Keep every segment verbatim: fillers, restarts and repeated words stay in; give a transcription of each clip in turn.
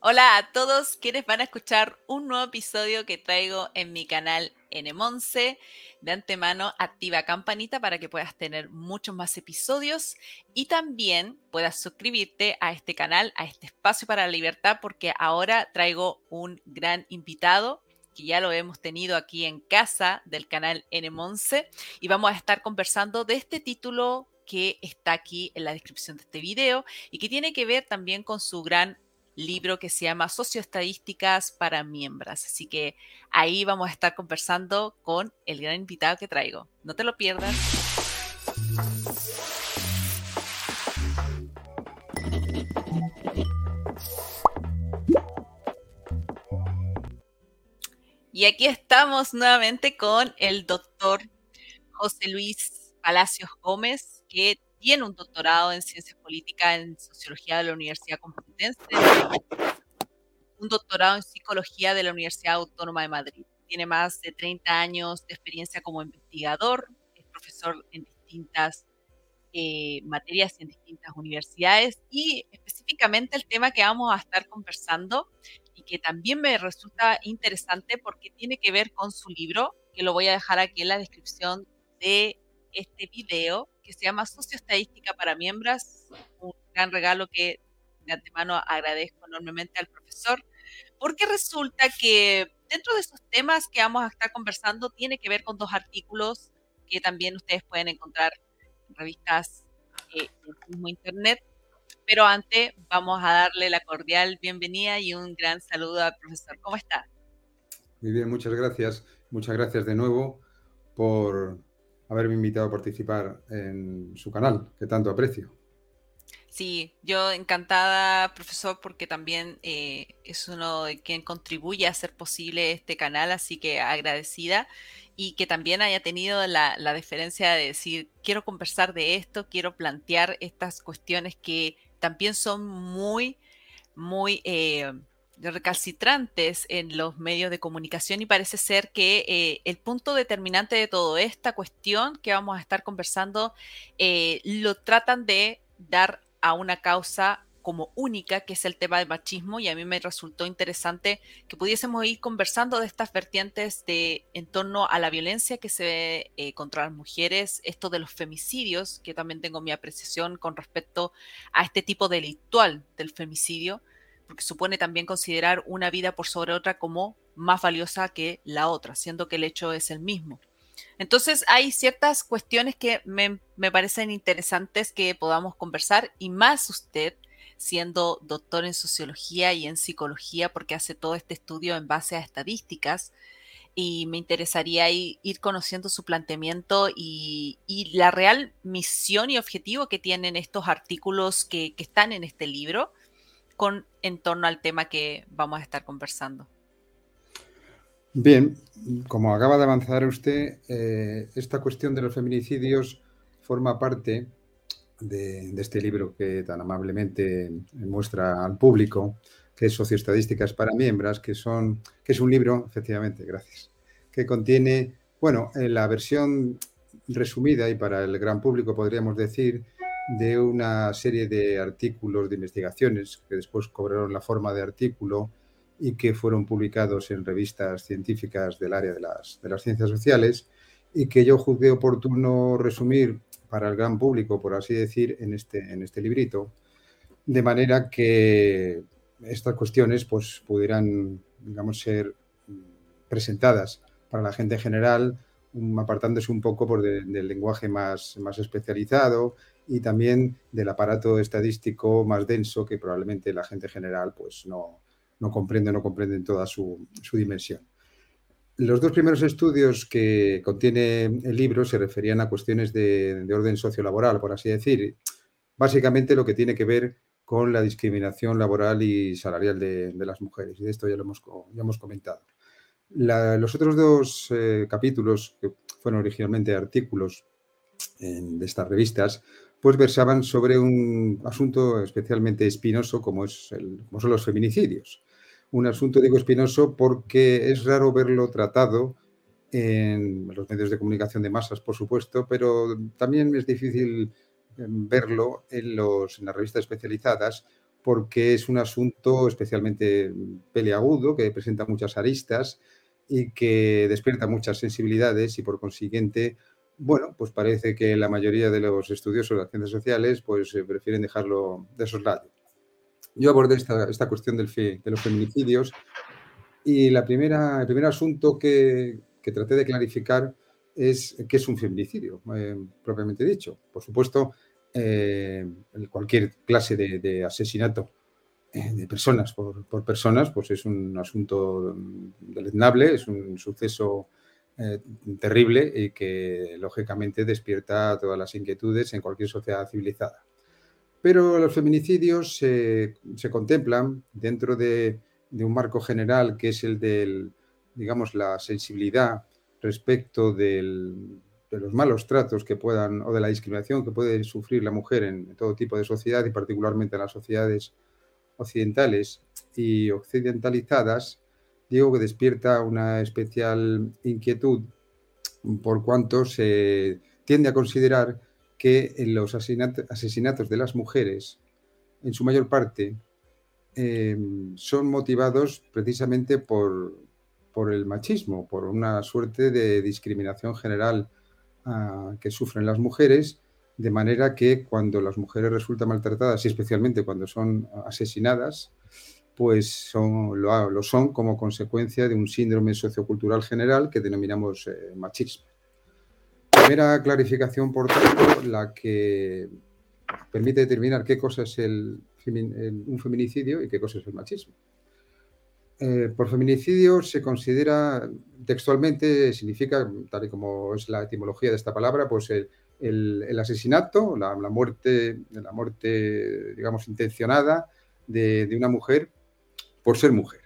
Hola a todos quienes van a escuchar un nuevo episodio que traigo en mi canal N Monce. De antemano, activa campanita para que puedas tener muchos más episodios y también puedas suscribirte a este canal, a este espacio para la libertad, porque ahora traigo un gran invitado que ya lo hemos tenido aquí en casa del canal N Monce y vamos a estar conversando de este título que está aquí en la descripción de este video y que tiene que ver también con su gran libro que se llama Socioestadísticas para miembros. Así que ahí vamos a estar conversando con el gran invitado que traigo. No te lo pierdas. Y aquí estamos nuevamente con el doctor José Luis Palacios Gómez, que tiene un doctorado en Ciencias Políticas en Sociología de la Universidad Complutense, un doctorado en Psicología de la Universidad Autónoma de Madrid. Tiene más de treinta años de experiencia como investigador, es profesor en distintas eh, materias en distintas universidades y específicamente el tema que vamos a estar conversando y que también me resulta interesante porque tiene que ver con su libro, que lo voy a dejar aquí en la descripción de este video, que se llama Socioestadística para miembros, un gran regalo que de antemano agradezco enormemente al profesor, porque resulta que dentro de esos temas que vamos a estar conversando tiene que ver con dos artículos que también ustedes pueden encontrar en revistas eh, en el mismo internet. Pero antes vamos a darle la cordial bienvenida y un gran saludo al profesor. ¿Cómo está? Muy bien, muchas gracias. Muchas gracias de nuevo por haberme invitado a participar en su canal, que tanto aprecio. Sí, yo encantada, profesor, porque también eh, es uno de quien contribuye a hacer posible este canal, así que agradecida y que también haya tenido la, la deferencia de decir, quiero conversar de esto, quiero plantear estas cuestiones que también son muy, muy eh, recalcitrantes en los medios de comunicación y parece ser que eh, el punto determinante de toda esta cuestión que vamos a estar conversando eh, lo tratan de dar a una causa como única, que es el tema del machismo, y a mí me resultó interesante que pudiésemos ir conversando de estas vertientes de, en torno a la violencia que se ve eh, contra las mujeres, esto de los femicidios, que también tengo mi apreciación con respecto a este tipo delictual del femicidio, porque supone también considerar una vida por sobre otra como más valiosa que la otra, siendo que el hecho es el mismo. Entonces hay ciertas cuestiones que me, me parecen interesantes que podamos conversar y más usted siendo doctor en sociología y en psicología porque hace todo este estudio en base a estadísticas y me interesaría ir, ir conociendo su planteamiento y, y, la real misión y objetivo que tienen estos artículos que, que están en este libro con en torno al tema que vamos a estar conversando. Bien, como acaba de avanzar usted, eh, esta cuestión de los feminicidios forma parte de, de este libro que tan amablemente muestra al público, que es Socioestadísticas para miembros, que, son, que es un libro, efectivamente, gracias, que contiene, bueno, en la versión resumida y para el gran público podríamos decir, de una serie de artículos de investigaciones que después cobraron la forma de artículo y que fueron publicados en revistas científicas del área de las, de las ciencias sociales y que yo juzgué oportuno resumir para el gran público, por así decir, en este, en este librito, de manera que estas cuestiones pues, pudieran, digamos, ser presentadas para la gente en general, um, apartándose un poco por de, del lenguaje más, más especializado y también del aparato estadístico más denso que probablemente la gente general pues, no, no comprende, no comprende en toda su, su dimensión. Los dos primeros estudios que contiene el libro se referían a cuestiones de, de orden sociolaboral, por así decir. Básicamente lo que tiene que ver con la discriminación laboral y salarial de, de las mujeres. Y de esto ya lo hemos, ya hemos comentado. La, los otros dos eh, capítulos, que fueron originalmente artículos en, de estas revistas, pues versaban sobre un asunto especialmente espinoso como, es el, como son los feminicidios. Un asunto, digo, espinoso porque es raro verlo tratado en los medios de comunicación de masas, por supuesto, pero también es difícil verlo en, los, en las revistas especializadas porque es un asunto especialmente peliagudo, que presenta muchas aristas y que despierta muchas sensibilidades y, por consiguiente, bueno, pues parece que la mayoría de los estudiosos de las ciencias sociales pues eh, prefieren dejarlo de soslayo. Yo abordé esta, esta cuestión del fe, de los feminicidios y la primera, el primer asunto que, que traté de clarificar es qué es un feminicidio, eh, propiamente dicho. Por supuesto, eh, cualquier clase de, de asesinato eh, de personas por, por, personas, pues es un asunto deleznable, es un suceso eh, terrible y que, lógicamente, despierta todas las inquietudes en cualquier sociedad civilizada. Pero los feminicidios se, se contemplan dentro de, de un marco general que es el del, digamos, la sensibilidad respecto del, de los malos tratos que puedan, o de la discriminación que puede sufrir la mujer en todo tipo de sociedad y particularmente en las sociedades occidentales y occidentalizadas, digo que despierta una especial inquietud por cuanto se tiende a considerar que los asesinatos de las mujeres, en su mayor parte, eh, son motivados precisamente por, por el machismo, por una suerte de discriminación general uh, que sufren las mujeres, de manera que cuando las mujeres resultan maltratadas y especialmente cuando son asesinadas, pues son, lo, lo son como consecuencia de un síndrome sociocultural general que denominamos eh, machismo. Primera clarificación, por tanto, la que permite determinar qué cosa es el, el, un feminicidio y qué cosa es el machismo. Eh, por feminicidio se considera, textualmente significa, tal y como es la etimología de esta palabra, pues el, el, el asesinato, la, la, muerte, la muerte, digamos, intencionada de, de una mujer por ser mujer.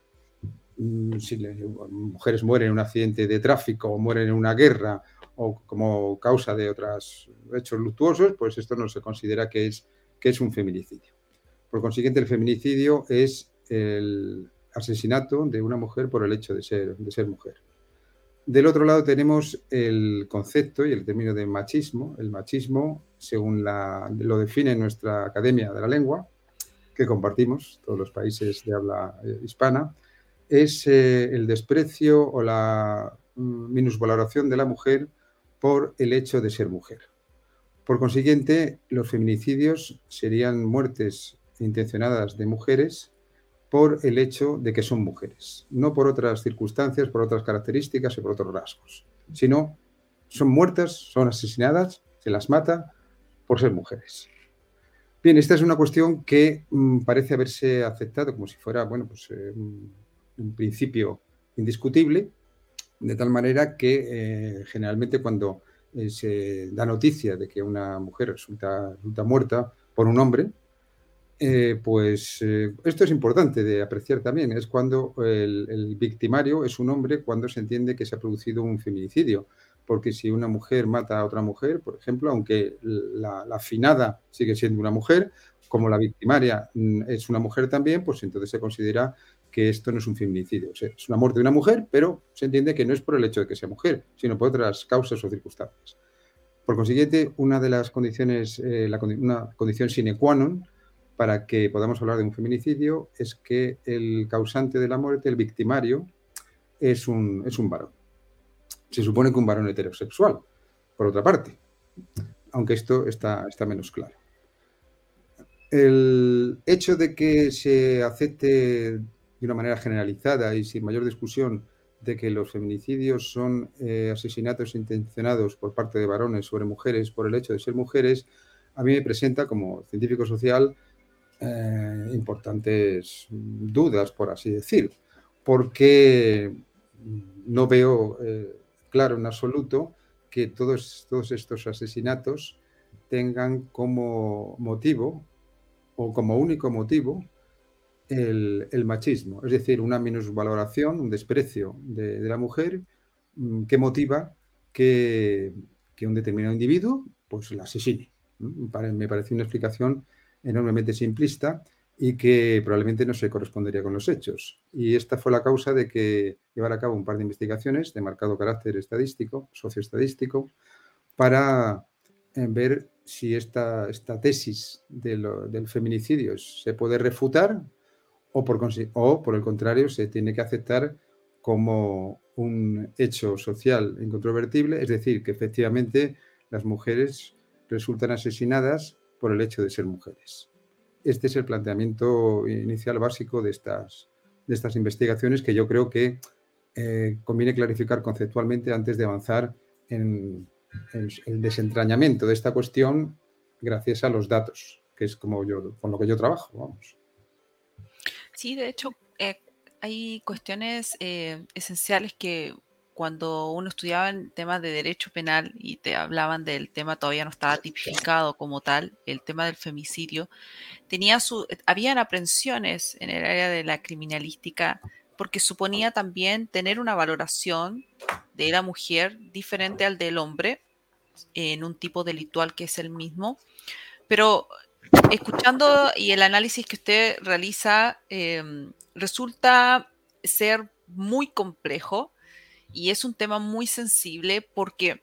Si le, mujeres mueren en un accidente de tráfico o mueren en una guerra o como causa de otros hechos luctuosos, pues esto no se considera que es, que es un feminicidio. Por consiguiente, el feminicidio es el asesinato de una mujer por el hecho de ser, de ser mujer. Del otro lado tenemos el concepto y el término de machismo. El machismo, según la, lo define nuestra Academia de la Lengua, que compartimos todos los países de habla hispana, es eh, el desprecio o la mm, minusvaloración de la mujer por el hecho de ser mujer. Por consiguiente, los feminicidios serían muertes intencionadas de mujeres por el hecho de que son mujeres, no por otras circunstancias, por otras características o por otros rasgos, sino son muertas, son asesinadas, se las mata por ser mujeres. Bien, esta es una cuestión que mmm, parece haberse aceptado como si fuera, bueno, pues eh, un principio indiscutible, de tal manera que eh, generalmente cuando eh, se da noticia de que una mujer resulta, resulta muerta por un hombre, eh, pues eh, esto es importante de apreciar también, es cuando el, el victimario es un hombre cuando se entiende que se ha producido un feminicidio, porque si una mujer mata a otra mujer, por ejemplo, aunque la, la finada sigue siendo una mujer, como la victimaria es una mujer también, pues entonces se considera que esto no es un feminicidio. O sea, es una muerte de una mujer, pero se entiende que no es por el hecho de que sea mujer, sino por otras causas o circunstancias. Por consiguiente, una de las condiciones, eh, la, una condición sine qua non para que podamos hablar de un feminicidio es que el causante de la muerte, el victimario, es un, es un varón. Se supone que un varón heterosexual, por otra parte, aunque esto está, está menos claro. El hecho de que se acepte de una manera generalizada y sin mayor discusión de que los feminicidios son eh, asesinatos intencionados por parte de varones sobre mujeres por el hecho de ser mujeres, a mí me presenta como científico social eh, importantes dudas, por así decir, porque no veo eh, claro en absoluto que todos, todos estos asesinatos tengan como motivo o como único motivo el, el machismo, es decir, una minusvaloración, un desprecio de, de la mujer mmm, que motiva que, que un determinado individuo pues la asesine. Me parece una explicación enormemente simplista y que probablemente no se correspondería con los hechos. Y esta fue la causa de que llevara a cabo un par de investigaciones de marcado carácter estadístico, socioestadístico, para eh, ver si esta, esta tesis de lo, del feminicidio se puede refutar o por, o por el contrario se tiene que aceptar como un hecho social incontrovertible, es decir, que efectivamente las mujeres resultan asesinadas por el hecho de ser mujeres. Este es el planteamiento inicial básico de estas, de estas investigaciones que yo creo que eh, conviene clarificar conceptualmente antes de avanzar en, en el desentrañamiento de esta cuestión gracias a los datos, que es como yo, con lo que yo trabajo, vamos. Sí, de hecho, eh, hay cuestiones eh, esenciales que cuando uno estudiaba en temas de derecho penal y te hablaban del tema, todavía no estaba tipificado como tal, el tema del femicidio, tenía su, habían aprensiones en el área de la criminalística porque suponía también tener una valoración de la mujer diferente al del hombre en un tipo delictual que es el mismo, pero escuchando y el análisis que usted realiza, eh, resulta ser muy complejo y es un tema muy sensible porque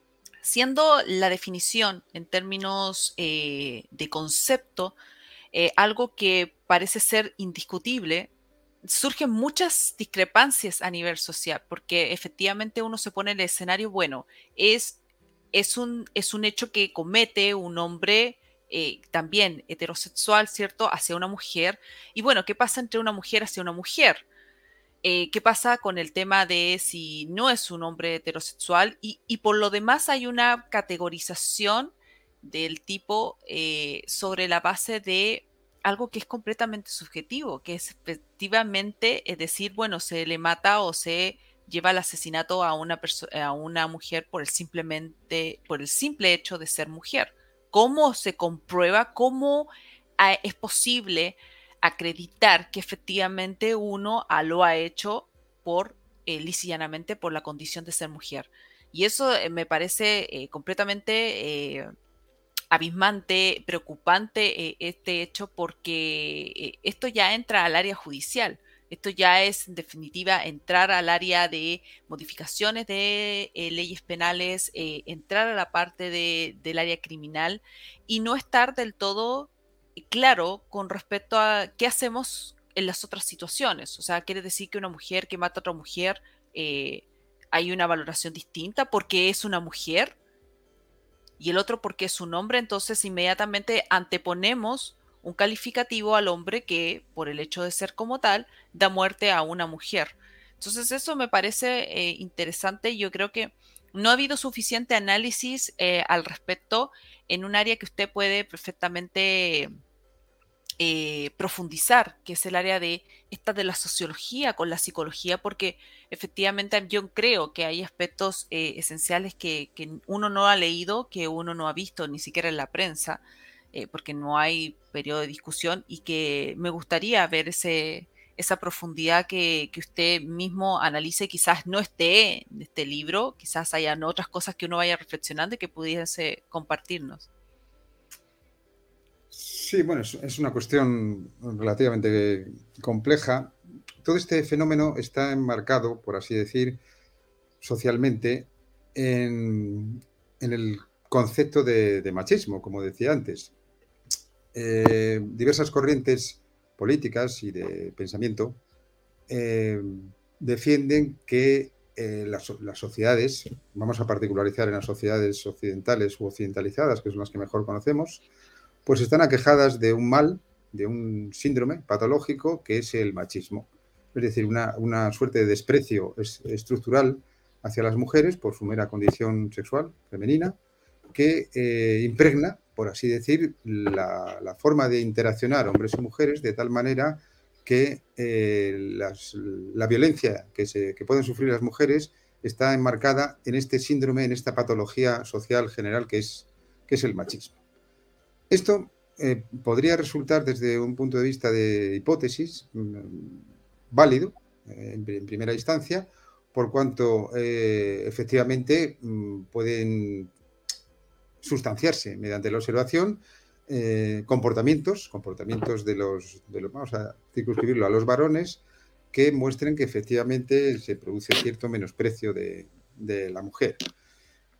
siendo la definición en términos eh, de concepto eh, algo que parece ser indiscutible, surgen muchas discrepancias a nivel social porque efectivamente uno se pone en el escenario, bueno, es, es, un, es un hecho que comete un hombre eh, también heterosexual, ¿cierto?, hacia una mujer. Y bueno, ¿qué pasa entre una mujer hacia una mujer? Eh, ¿Qué pasa con el tema de si no es un hombre heterosexual? Y, y por lo demás hay una categorización del tipo eh, sobre la base de algo que es completamente subjetivo, que es efectivamente es decir, bueno, se le mata o se lleva al asesinato a una, a una mujer por el, simplemente, por el simple hecho de ser mujer. ¿Cómo se comprueba? ¿Cómo ah, es posible acreditar que efectivamente uno ah, lo ha hecho por eh, lisa y llanamente por la condición de ser mujer? Y eso eh, me parece eh, completamente eh, abismante, preocupante eh, este hecho porque eh, esto ya entra al área judicial. Esto ya es, en definitiva, entrar al área de modificaciones de eh, leyes penales, eh, entrar a la parte de, del área criminal y no estar del todo claro con respecto a qué hacemos en las otras situaciones. O sea, quiere decir que una mujer que mata a otra mujer, eh, hay una valoración distinta porque es una mujer y el otro porque es un hombre, entonces inmediatamente anteponemos un calificativo al hombre que, por el hecho de ser como tal, da muerte a una mujer. Entonces eso me parece eh, interesante y yo creo que no ha habido suficiente análisis eh, al respecto en un área que usted puede perfectamente eh, profundizar, que es el área de esta de la sociología con la psicología, porque efectivamente yo creo que hay aspectos eh, esenciales que, que, uno no ha leído, que uno no ha visto ni siquiera en la prensa, eh, porque no hay periodo de discusión y que me gustaría ver ese, esa profundidad que, que usted mismo analice, quizás no esté en este libro, quizás hayan otras cosas que uno vaya reflexionando y que pudiese compartirnos. Sí, bueno, es, es una cuestión relativamente compleja. Todo este fenómeno está enmarcado, por así decir, socialmente en, en el concepto de, de machismo, como decía antes. Eh, diversas corrientes políticas y de pensamiento eh, defienden que eh, las, las sociedades, vamos a particularizar en las sociedades occidentales u occidentalizadas, que son las que mejor conocemos, pues están aquejadas de un mal, de un síndrome patológico que es el machismo. Es decir, una, una suerte de desprecio es, estructural hacia las mujeres por su mera condición sexual femenina que eh, impregna, por así decir, la, la forma de interaccionar hombres y mujeres de tal manera que eh, las, la violencia que, se, que pueden sufrir las mujeres está enmarcada en este síndrome, en esta patología social general que es, que es el machismo. Esto eh, podría resultar desde un punto de vista de hipótesis mmm, válido eh, en, en primera instancia, por cuanto eh, efectivamente mmm, pueden sustanciarse mediante la observación eh, comportamientos, comportamientos de los, de los, vamos a circunscribirlo a los varones, que muestren que efectivamente se produce cierto menosprecio de, de la mujer.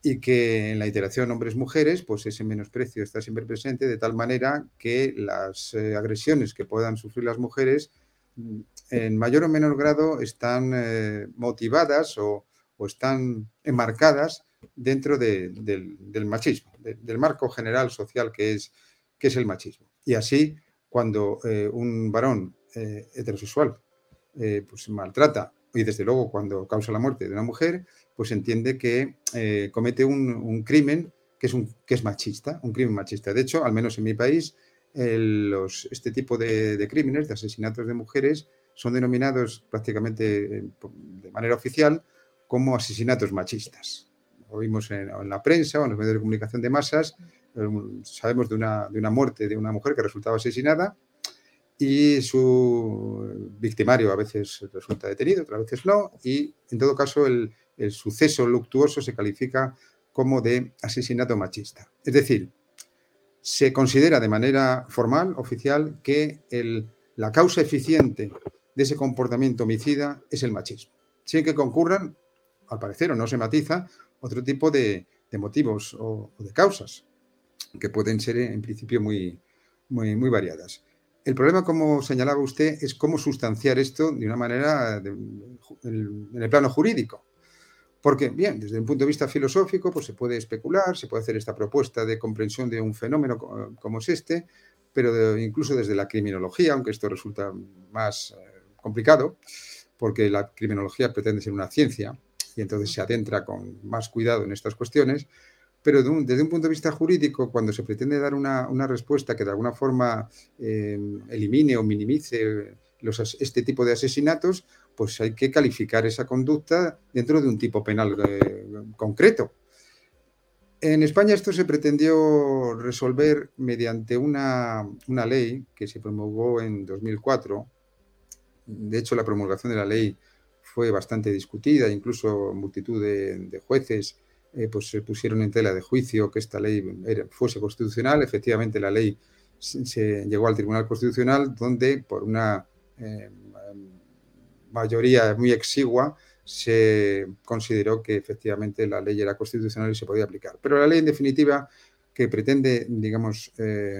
y que en la interacción hombres-mujeres, pues ese menosprecio está siempre presente, de tal manera que las eh, agresiones que puedan sufrir las mujeres en mayor o menor grado están eh, motivadas o, o están enmarcadas dentro de, del, del machismo, de, del marco general social que es, que es el machismo. Y así, cuando eh, un varón eh, heterosexual eh, pues maltrata, y desde luego cuando causa la muerte de una mujer, pues entiende que eh, comete un, un crimen que es, un, que es machista, un crimen machista. De hecho, al menos en mi país, el, los, este tipo de, de crímenes, de asesinatos de mujeres, son denominados prácticamente de manera oficial como asesinatos machistas. Lo vimos en, en la prensa o en los medios de comunicación de masas, eh, sabemos de una, de una muerte de una mujer que resultaba asesinada y su victimario a veces resulta detenido, otras veces no, y en todo caso el, el suceso luctuoso se califica como de asesinato machista. Es decir, se considera de manera formal, oficial, que el, la causa eficiente de ese comportamiento homicida es el machismo. Sin que concurran, al parecer, o no se matiza, otro tipo de, de motivos o, o de causas que pueden ser en principio muy, muy, muy variadas. El problema, como señalaba usted, es cómo sustanciar esto de una manera de, en el plano jurídico. Porque, bien, desde un punto de vista filosófico, pues se puede especular, se puede hacer esta propuesta de comprensión de un fenómeno como es este, pero de, incluso desde la criminología, aunque esto resulta más eh, complicado, porque la criminología pretende ser una ciencia y entonces se adentra con más cuidado en estas cuestiones, pero de un, desde un punto de vista jurídico, cuando se pretende dar una, una respuesta que de alguna forma eh, elimine o minimice los, este tipo de asesinatos, pues hay que calificar esa conducta dentro de un tipo penal eh, concreto. En España esto se pretendió resolver mediante una, una ley que se promulgó en dos mil cuatro. De hecho, la promulgación de la ley fue bastante discutida, incluso multitud de, de jueces eh, pues se pusieron en tela de juicio que esta ley era, fuese constitucional. Efectivamente, la ley se, se llegó al Tribunal Constitucional, donde por una eh, mayoría muy exigua se consideró que efectivamente la ley era constitucional y se podía aplicar. Pero la ley, en definitiva, que pretende, digamos, eh,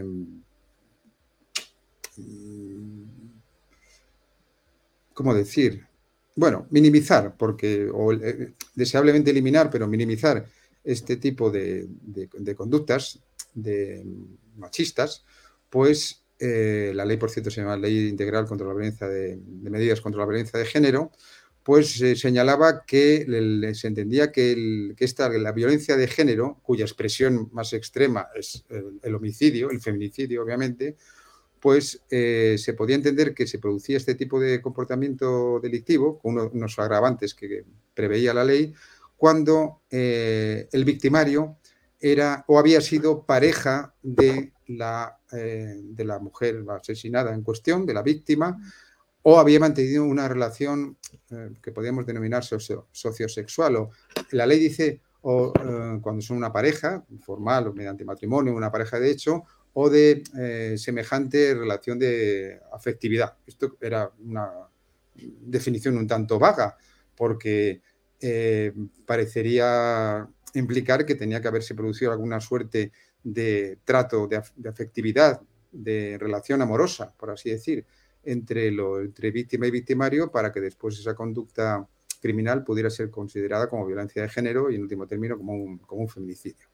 ¿cómo decir? Bueno, minimizar, porque, o eh, deseablemente eliminar, pero minimizar este tipo de, de, de conductas de machistas, pues eh, la ley, por cierto, se llama Ley Integral contra la Violencia de, de Medidas contra la Violencia de Género, pues eh, señalaba que le, se entendía que, el, que esta, la violencia de género, cuya expresión más extrema es el, el homicidio, el feminicidio, obviamente, pues eh, se podía entender que se producía este tipo de comportamiento delictivo, con uno, unos agravantes que preveía la ley, cuando eh, el victimario era o había sido pareja de la, eh, de la mujer asesinada en cuestión, de la víctima, o había mantenido una relación eh, que podríamos denominar socio, sociosexual. O, la ley dice o, eh, cuando son una pareja, formal o mediante matrimonio, una pareja de hecho, o de eh, semejante relación de afectividad. Esto era una definición un tanto vaga, porque eh, parecería implicar que tenía que haberse producido alguna suerte de trato, de, af de afectividad, de relación amorosa, por así decir, entre, lo, entre víctima y victimario, para que después esa conducta criminal pudiera ser considerada como violencia de género y, en último término, como un, como un feminicidio.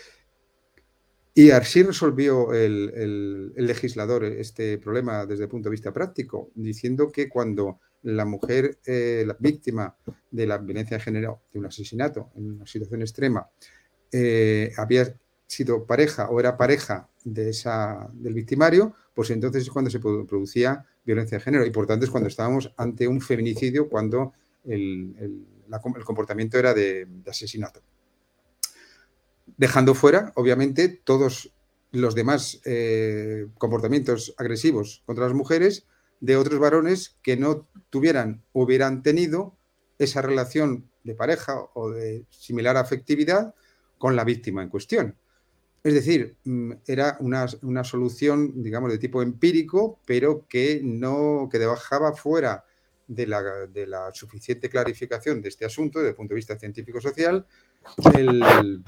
Y así resolvió el, el, el legislador este problema desde el punto de vista práctico, diciendo que cuando la mujer, eh, la víctima de la violencia de género, de un asesinato en una situación extrema, eh, había sido pareja o era pareja de esa, del victimario, pues entonces es cuando se producía violencia de género y por tanto es cuando estábamos ante un feminicidio, cuando el, el, la, el comportamiento era de, de asesinato. Dejando fuera, obviamente, todos los demás eh, comportamientos agresivos contra las mujeres de otros varones que no tuvieran o hubieran tenido esa relación de pareja o de similar afectividad con la víctima en cuestión. Es decir, era una, una solución, digamos, de tipo empírico, pero que no que dejaba fuera de la, de la suficiente clarificación de este asunto desde el punto de vista científico-social, el,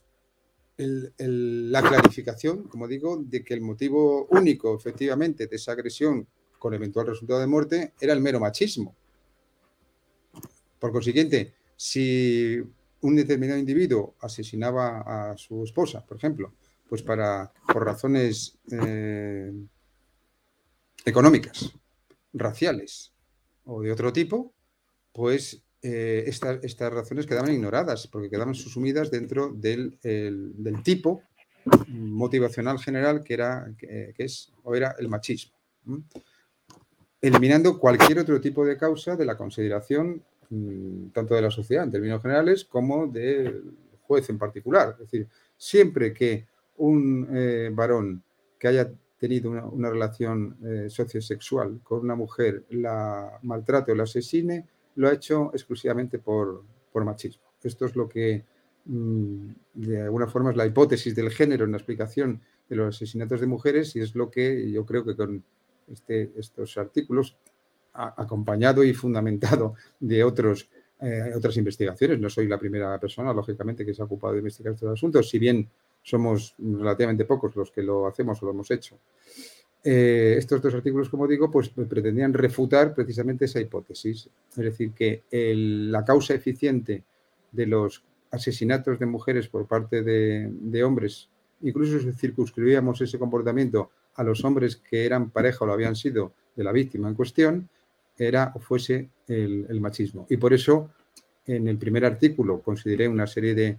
el, el, la clarificación, como digo, de que el motivo único, efectivamente, de esa agresión con eventual resultado de muerte era el mero machismo. Por consiguiente, si un determinado individuo asesinaba a su esposa, por ejemplo, pues para, por razones eh, económicas, raciales o de otro tipo, pues eh, esta, estas razones quedaban ignoradas porque quedaban subsumidas dentro del, el, del tipo motivacional general que era, que, que es, o era el machismo, ¿m? Eliminando cualquier otro tipo de causa de la consideración tanto de la sociedad en términos generales como del juez en particular. Es decir, siempre que un eh, varón que haya tenido una, una relación eh, sociosexual con una mujer la maltrate o la asesine, lo ha hecho exclusivamente por, por machismo. Esto es lo que, mmm, de alguna forma, es la hipótesis del género en la explicación de los asesinatos de mujeres y es lo que yo creo que con este, estos artículos acompañado y fundamentado de otros, eh, otras investigaciones. No soy la primera persona, lógicamente, que se ha ocupado de investigar estos asuntos, si bien somos relativamente pocos los que lo hacemos o lo hemos hecho. Eh, estos dos artículos, como digo, pues pretendían refutar precisamente esa hipótesis. Es decir, que el, la causa eficiente de los asesinatos de mujeres por parte de, de hombres, incluso si circunscribíamos ese comportamiento a los hombres que eran pareja o lo habían sido de la víctima en cuestión, era o fuese el, el machismo. Y por eso, en el primer artículo, consideré una serie de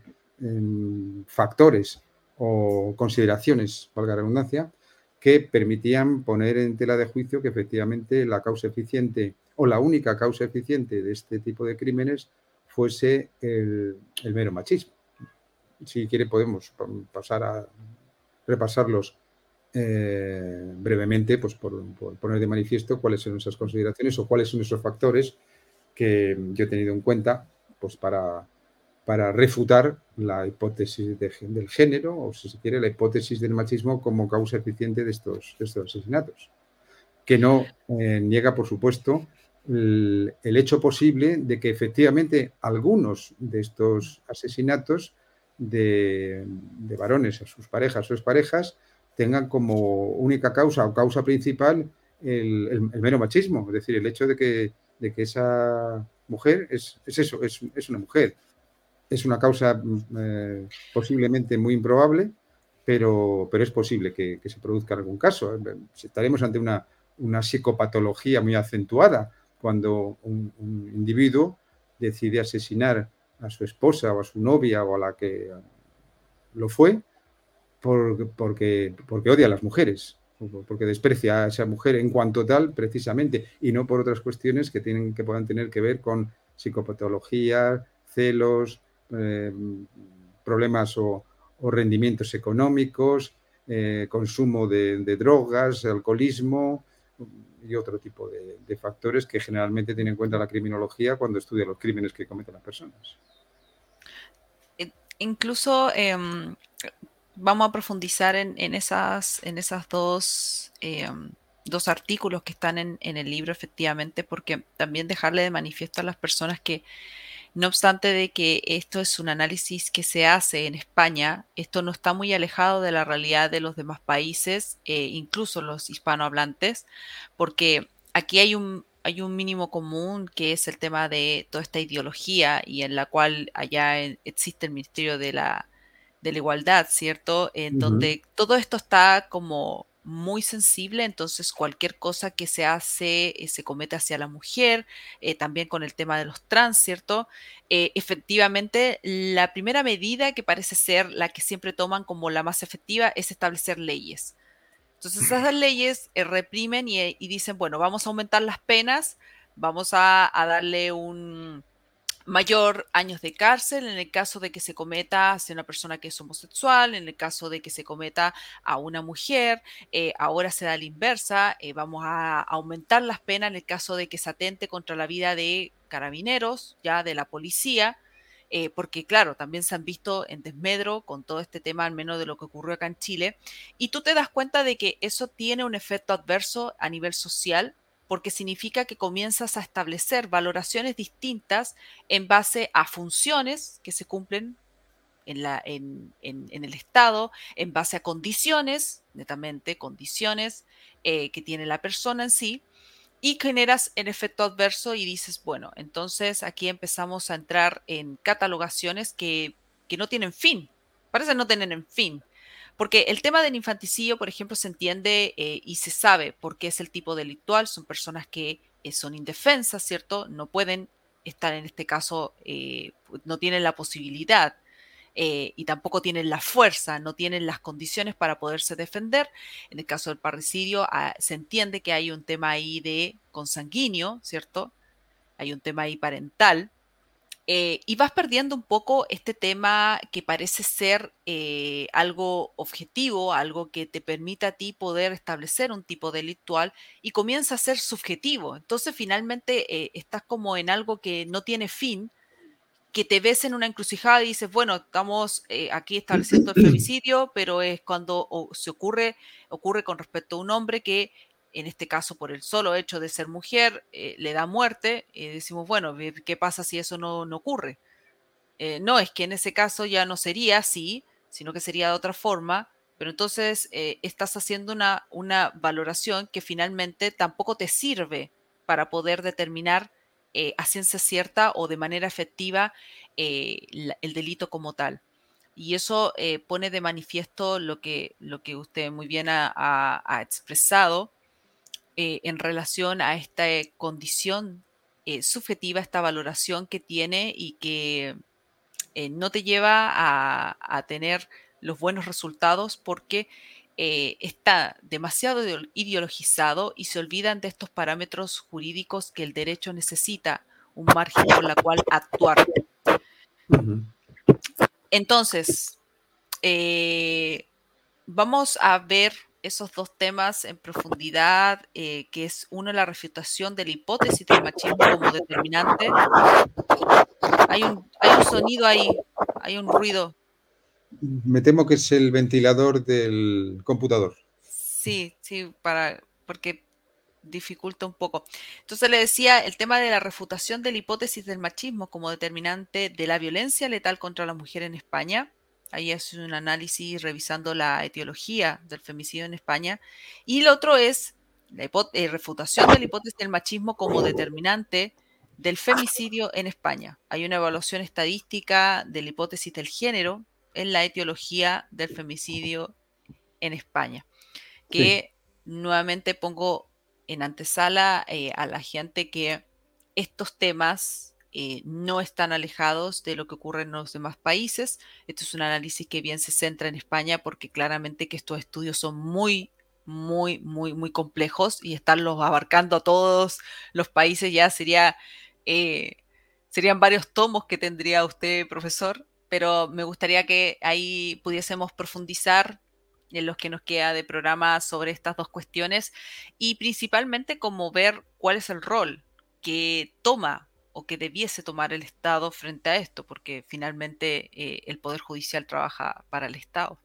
eh, factores o consideraciones, valga la redundancia, que permitían poner en tela de juicio que efectivamente la causa eficiente o la única causa eficiente de este tipo de crímenes fuese el, el mero machismo. Si quiere podemos pasar a repasarlos Eh, brevemente, pues por, por poner de manifiesto cuáles son esas consideraciones o cuáles son esos factores que yo he tenido en cuenta pues para, para refutar la hipótesis de, del género o, si se quiere, la hipótesis del machismo como causa eficiente de estos, de estos asesinatos, que no eh, niega, por supuesto, el, el hecho posible de que efectivamente algunos de estos asesinatos de, de varones a sus parejas o exparejas tengan como única causa o causa principal el, el, el mero machismo, es decir, el hecho de que, de que esa mujer es, es eso, es, es una mujer. Es una causa eh, posiblemente muy improbable, pero, pero es posible que, que se produzca algún caso. Estaremos ante una, una psicopatología muy acentuada cuando un, un individuo decide asesinar a su esposa o a su novia o a la que lo fue por, porque, porque odia a las mujeres, porque desprecia a esa mujer en cuanto tal, precisamente, y no por otras cuestiones que, tienen, que puedan tener que ver con psicopatología, celos, eh, problemas o, o, rendimientos económicos, eh, consumo de, de drogas, alcoholismo y otro tipo de, de factores que generalmente tiene en cuenta la criminología cuando estudia los crímenes que cometen las personas. Incluso eh, vamos a profundizar en, en, esas, en esas dos, eh, dos artículos que están en, en el libro, efectivamente, porque también dejarle de manifiesto a las personas que, no obstante de que esto es un análisis que se hace en España, esto no está muy alejado de la realidad de los demás países, eh, incluso los hispanohablantes, porque aquí hay un, hay un mínimo común que es el tema de toda esta ideología y en la cual allá existe el Ministerio de la, de la Igualdad, ¿cierto? En uh-huh. Donde todo esto está como muy sensible, entonces cualquier cosa que se hace, eh, se comete hacia la mujer, eh, también con el tema de los trans, ¿cierto? Eh, efectivamente, la primera medida que parece ser la que siempre toman como la más efectiva es establecer leyes. Entonces esas leyes eh, reprimen y, y dicen, bueno, vamos a aumentar las penas, vamos a, a darle un mayor años de cárcel en el caso de que se cometa hacia una persona que es homosexual, en el caso de que se cometa a una mujer, eh, ahora se da la inversa, eh, vamos a aumentar las penas en el caso de que se atente contra la vida de carabineros, ya de la policía, eh, porque claro, también se han visto en desmedro con todo este tema, al menos de lo que ocurrió acá en Chile, y tú te das cuenta de que eso tiene un efecto adverso a nivel social, porque significa que comienzas a establecer valoraciones distintas en base a funciones que se cumplen en, la, en, en, en el Estado, en base a condiciones, netamente condiciones eh, que tiene la persona en sí, y generas el efecto adverso y dices, bueno, entonces aquí empezamos a entrar en catalogaciones que, que no tienen fin, parece no tener fin. Porque el tema del infanticidio, por ejemplo, se entiende eh, y se sabe por qué es el tipo delictual. Son personas que eh, son indefensas, ¿cierto? No pueden estar en este caso, eh, no tienen la posibilidad eh, y tampoco tienen la fuerza, no tienen las condiciones para poderse defender. En el caso del parricidio, ah, se entiende que hay un tema ahí de consanguíneo, ¿cierto? Hay un tema ahí parental. Eh, y vas perdiendo un poco este tema que parece ser eh, algo objetivo, algo que te permita a ti poder establecer un tipo delictual y comienza a ser subjetivo. Entonces finalmente eh, estás como en algo que no tiene fin, que te ves en una encrucijada y dices, bueno, estamos eh, aquí estableciendo el femicidio, pero es cuando o, se ocurre, ocurre con respecto a un hombre que, en este caso, por el solo hecho de ser mujer, eh, le da muerte, y decimos, bueno, ¿qué pasa si eso no, no ocurre? Eh, no, es que en ese caso ya no sería así, sino que sería de otra forma, pero entonces eh, estás haciendo una, una valoración que finalmente tampoco te sirve para poder determinar eh, a ciencia cierta o de manera efectiva eh, la- el delito como tal. Y eso eh, pone de manifiesto lo que, lo que usted muy bien ha, ha- ha expresado eh, en relación a esta eh, condición eh, subjetiva, esta valoración que tiene y que eh, no te lleva a, a tener los buenos resultados porque eh, está demasiado ideologizado y se olvidan de estos parámetros jurídicos que el derecho necesita un margen por la cual actuar. Ujú. Entonces, eh, vamos a ver esos dos temas en profundidad, eh, que es uno, la refutación de la hipótesis del machismo como determinante. Hay un, hay un sonido ahí, hay un ruido. Me temo que es el ventilador del computador. Sí, sí, para, porque dificulta un poco. Entonces le decía el tema de la refutación de la hipótesis del machismo como determinante de la violencia letal contra la mujer en España. Ahí hace un análisis revisando la etiología del femicidio en España. Y el otro es la hipó- eh, refutación de la hipótesis del machismo como determinante del femicidio en España. Hay una evaluación estadística de la hipótesis del género en la etiología del femicidio en España, Sí. que nuevamente pongo en antesala eh, a la gente que estos temas eh, no están alejados de lo que ocurre en los demás países. Esto es un análisis que bien se centra en España porque claramente que estos estudios son muy, muy, muy, muy complejos y estarlos abarcando a todos los países ya sería, eh, serían varios tomos que tendría usted, profesor, pero me gustaría que ahí pudiésemos profundizar en los que nos queda de programa sobre estas dos cuestiones y principalmente como ver cuál es el rol que toma o que debiese tomar el Estado frente a esto, porque finalmente eh, el Poder Judicial trabaja para el Estado.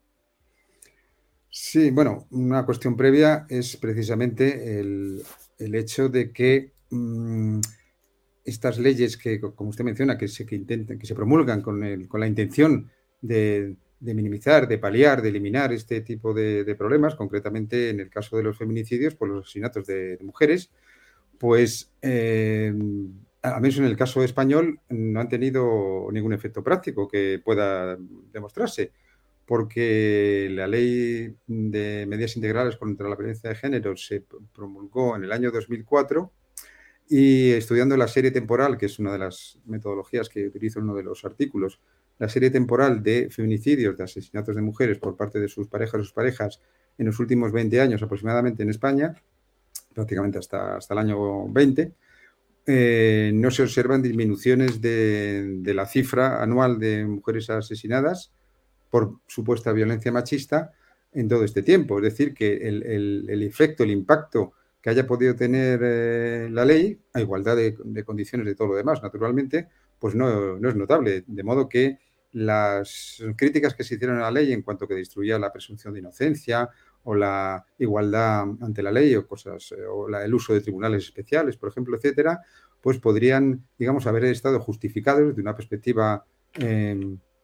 Sí, bueno, una cuestión previa es precisamente el, el hecho de que mmm, estas leyes que, como usted menciona, que se, que intentan, que se promulgan con, el, con la intención de, de, minimizar, de paliar, de eliminar este tipo de, de, problemas, concretamente en el caso de los feminicidios, por los asesinatos de, de mujeres, pues eh, al menos en el caso español no han tenido ningún efecto práctico que pueda demostrarse, porque la ley de medidas integrales contra la violencia de género se promulgó en el año dos mil cuatro y estudiando la serie temporal, que es una de las metodologías que utilizo en uno de los artículos, la serie temporal de feminicidios, de asesinatos de mujeres por parte de sus parejas o sus parejas en los últimos veinte años aproximadamente en España, prácticamente hasta, hasta el año veinte, eh, no se observan disminuciones de, de la cifra anual de mujeres asesinadas por supuesta violencia machista en todo este tiempo. Es decir, que el, el, el efecto, el impacto que haya podido tener eh, la ley, a igualdad de, de, condiciones de todo lo demás, naturalmente, pues no, no es notable. De modo que las críticas que se hicieron a la ley en cuanto que destruía la presunción de inocencia o la igualdad ante la ley o cosas, o la, el uso de tribunales especiales, por ejemplo, etcétera, pues podrían, digamos, haber estado justificados de una perspectiva eh,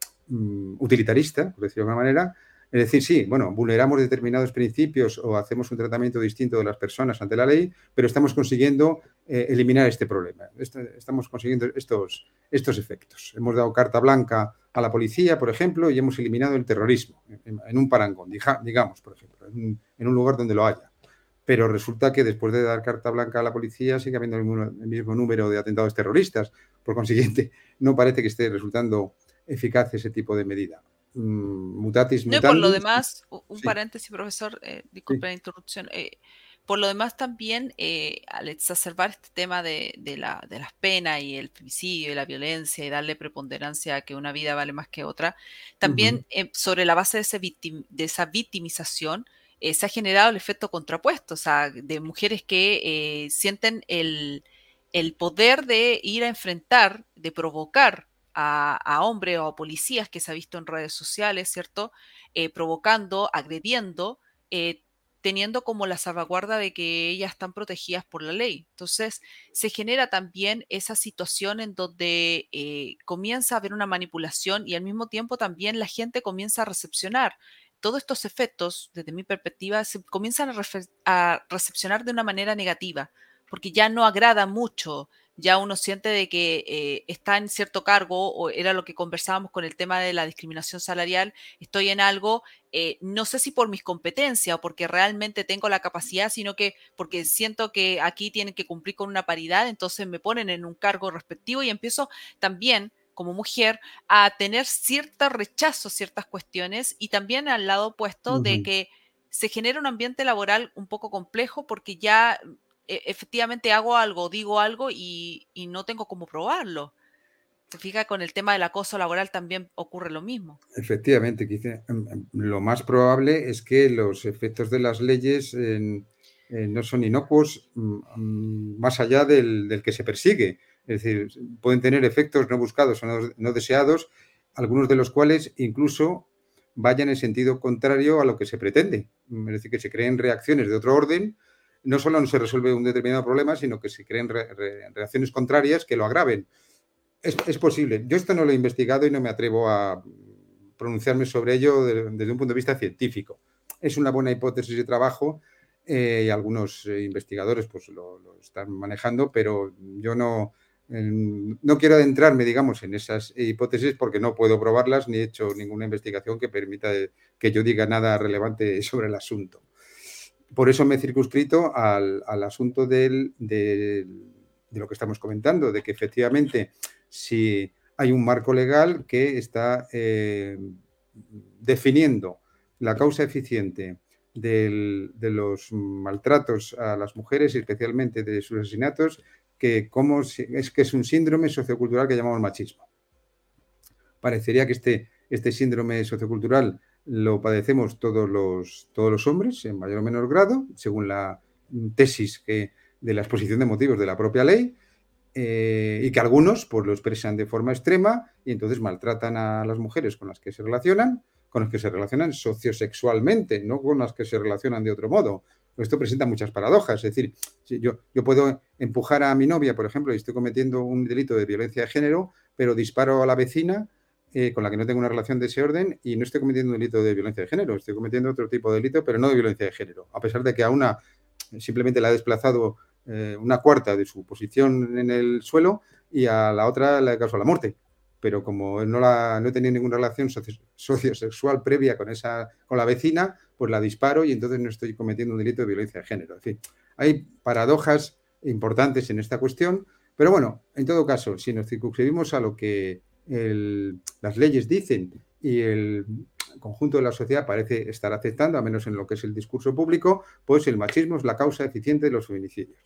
utilitarista, por decirlo de alguna manera. Es decir, sí, bueno, vulneramos determinados principios o hacemos un tratamiento distinto de las personas ante la ley, pero estamos consiguiendo eh, eliminar este problema. Este, estamos consiguiendo estos, estos efectos. Hemos dado carta blanca a la policía, por ejemplo, y hemos eliminado el terrorismo en, en un parangón, digamos, por ejemplo, en, en un lugar donde lo haya. Pero resulta que después de dar carta blanca a la policía sigue habiendo el mismo, el mismo número de atentados terroristas. Por consiguiente, no parece que esté resultando eficaz ese tipo de medida. Mutatis no, y por lo mutandis. demás, un Sí, paréntesis, profesor, eh, disculpe sí. la interrupción. Eh, por lo demás, también eh, al exacerbar este tema de, de, la, de las penas y el femicidio y la violencia y darle preponderancia a que una vida vale más que otra, Uh-huh. también eh, sobre la base de, ese victim, de esa victimización eh, se ha generado el efecto contrapuesto, o sea, de mujeres que eh, sienten el, el poder de ir a enfrentar, de provocar a, a hombres o a policías que se ha visto en redes sociales, ¿cierto? Eh, provocando, agrediendo, eh, teniendo como la salvaguarda de que ellas están protegidas por la ley. Entonces, se genera también esa situación en donde eh, comienza a haber una manipulación y al mismo tiempo también la gente comienza a recepcionar. Todos estos efectos, desde mi perspectiva, se comienzan a, refe- a recepcionar de una manera negativa, porque ya no agrada mucho, ya uno siente de que eh, está en cierto cargo, o era lo que conversábamos con el tema de la discriminación salarial, estoy en algo, eh, no sé si por mis competencias o porque realmente tengo la capacidad, sino que porque siento que aquí tienen que cumplir con una paridad, entonces me ponen en un cargo respectivo y empiezo también como mujer a tener cierto rechazo a ciertas cuestiones y también al lado opuesto de Uh-huh. que se genera un ambiente laboral un poco complejo porque ya efectivamente hago algo, digo algo y, y no tengo cómo probarlo. Se fija, con el tema del acoso laboral también ocurre lo mismo. Efectivamente, quizá, lo más probable es que los efectos de las leyes eh, eh, no son inocuos mm, más allá del, del que se persigue. Es decir, pueden tener efectos no buscados o no, no deseados, algunos de los cuales incluso vayan en sentido contrario a lo que se pretende. Es decir, que se creen reacciones de otro orden. No solo no se resuelve un determinado problema, sino que se creen re, re, reacciones contrarias que lo agraven. Es, es posible. Yo esto no lo he investigado y no me atrevo a pronunciarme sobre ello desde, desde un punto de vista científico. Es una buena hipótesis de trabajo eh, y algunos eh, investigadores pues lo, lo, están manejando, pero yo no, eh, no quiero adentrarme, digamos, en esas hipótesis porque no puedo probarlas ni he hecho ninguna investigación que permita que yo diga nada relevante sobre el asunto. Por eso me he circunscrito al, al asunto del, del, de lo que estamos comentando, de que efectivamente si hay un marco legal que está eh, definiendo la causa eficiente del, de los maltratos a las mujeres y especialmente de sus asesinatos, que como es que es un síndrome sociocultural que llamamos machismo. Parecería que este, este síndrome sociocultural lo padecemos todos los, todos los hombres en mayor o menor grado, según la tesis que, de la exposición de motivos de la propia ley, eh, y que algunos pues, lo expresan de forma extrema y entonces maltratan a las mujeres con las que se relacionan, con las que se relacionan sociosexualmente, no con las que se relacionan de otro modo. Esto presenta muchas paradojas. Es decir, si yo, yo puedo empujar a mi novia, por ejemplo, y estoy cometiendo un delito de violencia de género, pero disparo a la vecina eh, con la que no tengo una relación de ese orden y no estoy cometiendo un delito de violencia de género, estoy cometiendo otro tipo de delito, pero no de violencia de género, a pesar de que a una simplemente la ha desplazado eh, una cuarta de su posición en el suelo y a la otra le ha causado la muerte. Pero como no, la, no he tenido ninguna relación socio, sociosexual previa con, esa, con la vecina, pues la disparo y entonces no estoy cometiendo un delito de violencia de género. En fin, hay paradojas importantes en esta cuestión, pero bueno, en todo caso, si nos circunscribimos a lo que el, las leyes dicen y el conjunto de la sociedad parece estar aceptando, a menos en lo que es el discurso público, pues el machismo es la causa eficiente de los feminicidios.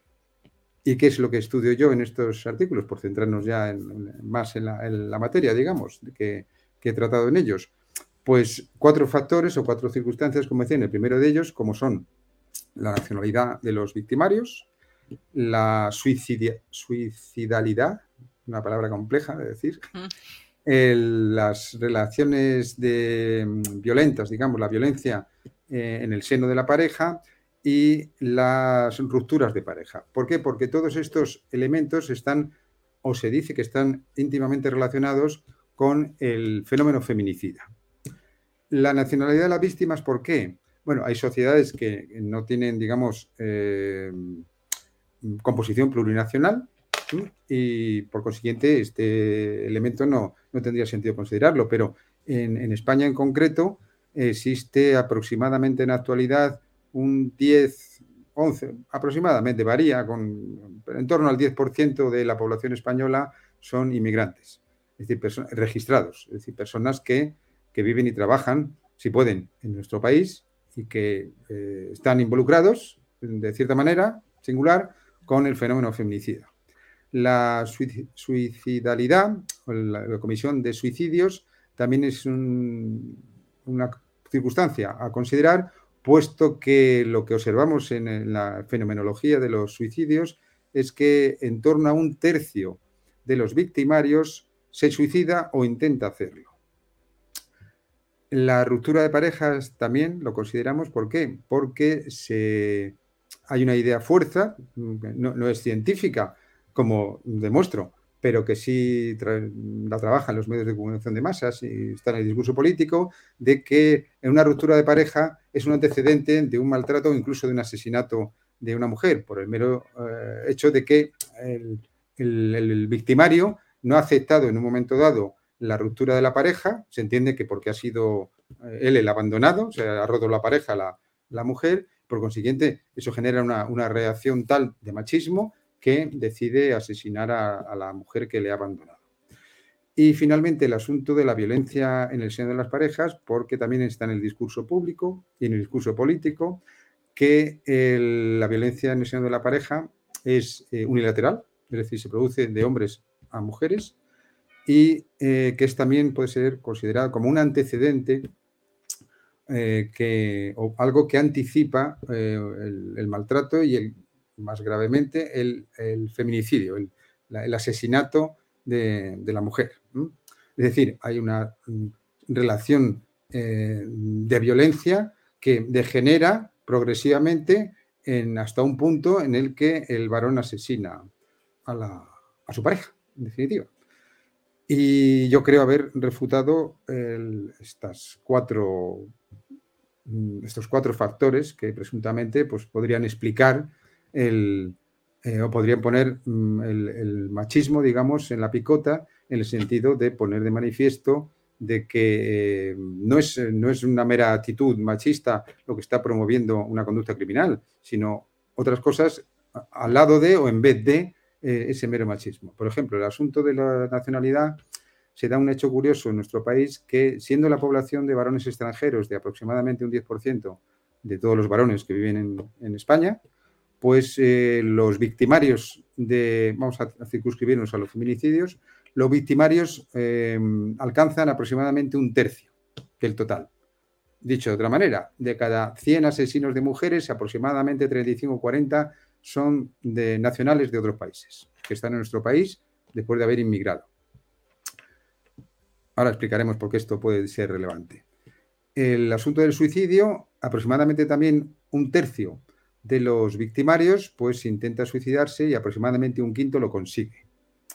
¿Y qué es lo que estudio yo en estos artículos? Por centrarnos ya en, en, más en la, en la materia, digamos, que, que he tratado en ellos. Pues cuatro factores o cuatro circunstancias, como decía, en el primero de ellos, como son la nacionalidad de los victimarios, la suicidia, suicidalidad, una palabra compleja de decir, mm. el, las relaciones de, violentas, digamos, la violencia eh, en el seno de la pareja y las rupturas de pareja. ¿Por qué? Porque todos estos elementos están, o se dice que están íntimamente relacionados con el fenómeno feminicida. La nacionalidad de las víctimas, ¿por qué? Bueno, hay sociedades que no tienen, digamos, eh, composición plurinacional, ¿sí? Y por consiguiente este elemento no, no tendría sentido considerarlo, pero en, en España en concreto existe aproximadamente en la actualidad un diez, once, aproximadamente, varía, con en torno al diez por ciento de la población española son inmigrantes, es decir, registrados, es decir, personas que, que viven y trabajan, si pueden, en nuestro país y que eh, están involucrados, de cierta manera, singular, con el fenómeno feminicida. La suicidalidad, o la, la comisión de suicidios, también es un, una circunstancia a considerar, puesto que lo que observamos en la fenomenología de los suicidios es que en torno a un tercio de los victimarios se suicida o intenta hacerlo. La ruptura de parejas también lo consideramos, ¿por qué? Porque se, hay una idea fuerza, no, no es científica, como demuestro, pero que sí tra la trabajan los medios de comunicación de masas y está en el discurso político, de que en una ruptura de pareja es un antecedente de un maltrato o incluso de un asesinato de una mujer, por el mero eh, hecho de que el, el, el victimario no ha aceptado en un momento dado la ruptura de la pareja, se entiende que porque ha sido eh, él el abandonado, o sea, ha roto la pareja la, la mujer, por consiguiente eso genera una, una reacción tal de machismo que decide asesinar a, a la mujer que le ha abandonado. Y finalmente el asunto de la violencia en el seno de las parejas, porque también está en el discurso público y en el discurso político, que el, la violencia en el seno de la pareja es eh, unilateral, es decir, se produce de hombres a mujeres, y eh, que es, también puede ser considerado como un antecedente eh, que, o algo que anticipa eh, el, el maltrato y, el, más gravemente, el, el feminicidio, el, la, el asesinato de, de la mujer. ¿Mm? Es decir, hay una relación eh, de violencia que degenera progresivamente en, hasta un punto en el que el varón asesina a, la, a su pareja, en definitiva. Y yo creo haber refutado el, estas cuatro, estos cuatro factores que presuntamente pues, podrían explicar el, eh, o podrían poner el, el machismo, digamos, en la picota, en el sentido de poner de manifiesto de que eh, no, es, no es una mera actitud machista lo que está promoviendo una conducta criminal, sino otras cosas al lado de o en vez de eh, ese mero machismo. Por ejemplo, el asunto de la nacionalidad, se da un hecho curioso en nuestro país que, siendo la población de varones extranjeros de aproximadamente un diez por ciento de todos los varones que viven en, en España, pues eh, los victimarios de, vamos a circunscribirnos a los feminicidios, los victimarios eh, alcanzan aproximadamente un tercio del total. Dicho de otra manera, de cada cien asesinos de mujeres, aproximadamente treinta y cinco o cuarenta son de nacionales de otros países, que están en nuestro país después de haber inmigrado. Ahora explicaremos por qué esto puede ser relevante. El asunto del suicidio, aproximadamente también un tercio de los victimarios pues intenta suicidarse y aproximadamente un quinto lo consigue.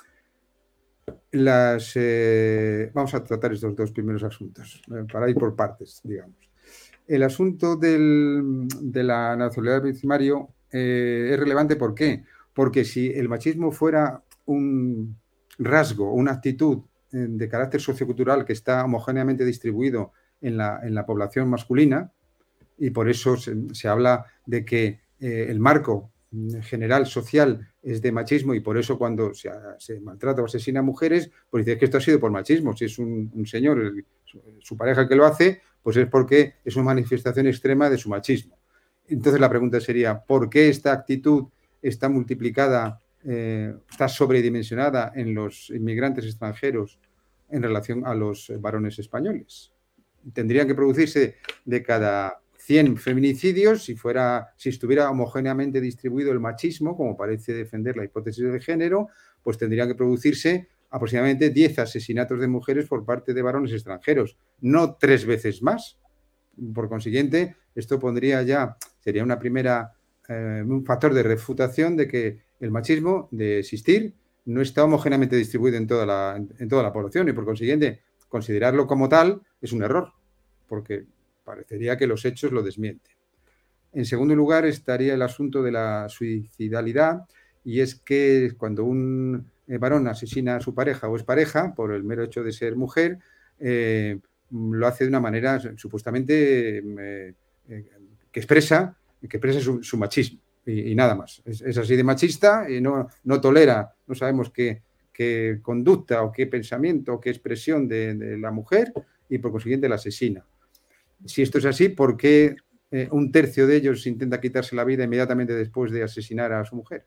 Las, eh, vamos a tratar estos dos primeros asuntos, eh, para ir por partes, digamos. El asunto del, de la nacionalidad del victimario eh, es relevante, ¿por qué? Porque si el machismo fuera un rasgo, una actitud eh, de carácter sociocultural que está homogéneamente distribuido en la, en la población masculina, y por eso se, se habla de que eh, el marco general social es de machismo y por eso cuando se, se maltrata o asesina a mujeres, pues dice que esto ha sido por machismo. Si es un, un señor, el, su, su pareja que lo hace, pues es porque es una manifestación extrema de su machismo. Entonces la pregunta sería, ¿por qué esta actitud está multiplicada, eh, está sobredimensionada en los inmigrantes extranjeros en relación a los varones españoles? Tendrían que producirse de cada cien feminicidios, si, fuera, si estuviera homogéneamente distribuido el machismo, como parece defender la hipótesis de género, pues tendrían que producirse aproximadamente diez asesinatos de mujeres por parte de varones extranjeros, no tres veces más. por consiguiente, esto pondría ya, sería una primera, eh, un factor de refutación de que el machismo, de existir, no está homogéneamente distribuido en toda la, en, en toda la población y, por consiguiente, considerarlo como tal es un error, porque parecería que los hechos lo desmienten. En segundo lugar, estaría el asunto de la suicidalidad, y es que cuando un varón asesina a su pareja o es pareja, por el mero hecho de ser mujer, eh, lo hace de una manera supuestamente eh, eh, que expresa, que expresa su, su machismo y, y nada más. Es, es así de machista y no, no tolera, no sabemos qué, qué conducta o qué pensamiento o qué expresión de, de la mujer y por consiguiente la asesina. Si esto es así, ¿por qué eh, un tercio de ellos intenta quitarse la vida inmediatamente después de asesinar a su mujer?